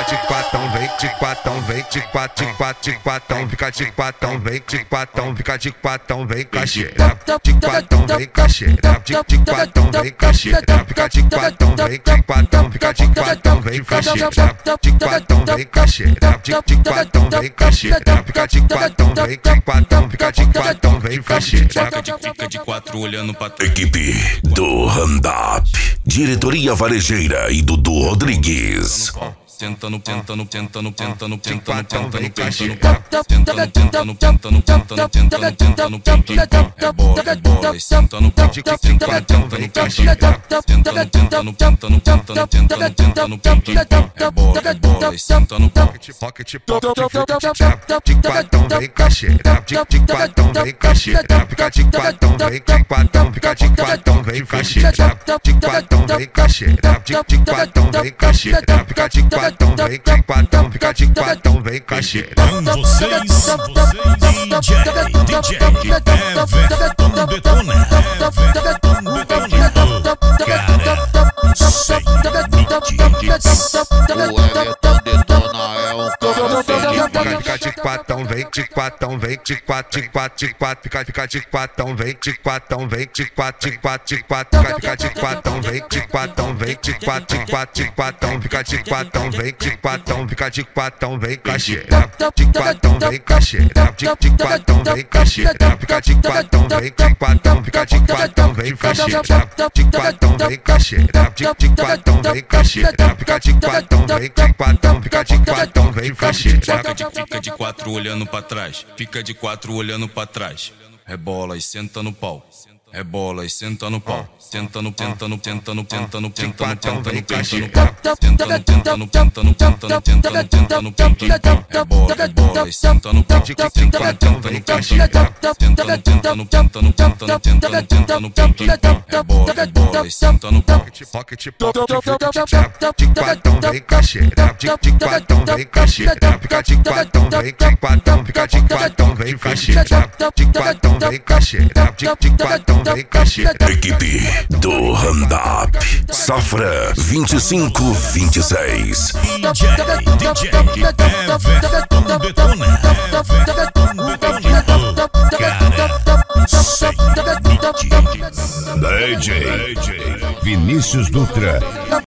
de quatão, vem de quatão, vem de quatão, de quatão, fica de quatão, vem de quatão, fica de quatão, vem caixeira. De quatão, vem caixeira. De quatão, vem caixeira. Fica de quatão, vem de quatão, fica de quatão, vem caixeira. De quatão, vem caixeira. De quatão, vem caixeira. Fica de quatão, vem de quatão, fica de quatão, vem caixeira. Fica de quatro olhando pra trás. Equipe do Handap, diretoria varejeira e Dudu Rodrigues. Tentando, tentando, tentando, tentando, tentando, Quatão, tentando, vem tentando, caixeira. tentando, tentando, tentando, tentando, tentando, tentando, tentando, é bola, e sentando pau. Tentando, vem caixeira. Tentando, tentando, tentando, tentando, tentando, tentando, tentando, é bola, e sentando pau. Rocket pop, de quatão, vem caixeira. De quatão, vem caixeira. Fica de quatão, vem de quatão, fica de quatão, vem caixeira. De quatão, vem caixeira. De quatão, vem caixeira. Fica de quatão, vem de quatão, fica de quatão, vem caixeira. Com vocês, DJ Everton Detona. Cara, sem limites. O Everton Detona é um cara sem limite. Fica de quatão, vem de quatão, vem de quatro, de quatro, de quatro, fica de quatão, vem de quatão, vem de quatro, de quatro, de quatro, fica de quatão, vem de quatão, vem de quatro, de quatro, de quatão, fica de quatão, vem de quatão, fica de quatão, vem caixeira. De quatão, vem caixeira. De quatão, vem caixeira. Fica de quatão, vem de quatão, fica de quatão, vem caixeira. De quatão, vem caixeira. De quatão, vem caixeira. Fica de quatão, vem de quatão, fica de quatão, vem caixeira. Fica de quatro olhando pra trás. Fica de quatro olhando pra trás. Rebola e senta no pau. Rebola e senta no pau. Tentando, tentando, tentando, tentando, tentando, tentando, tentando, tentando, tentando, tentando, tentando, tentando, tentando, tentando, rebola e senta no pau. Tentando, tentando, tentando, tentando, tentando, tentando, tentando, tentando, tentando, rebola e senta no pau. Rocket pop, de quatão, vem caixeira. De quatão, vem caixeira. Fica de quatão, vem de quatão, fica de quatão, vem caixeira. De quatão, vem caixeira. De quatão, vem caixeira. Equipe do Handap, Safra 2526. DJ Everton Detona. Cara, sem limites. DJ Vinícius Dutra.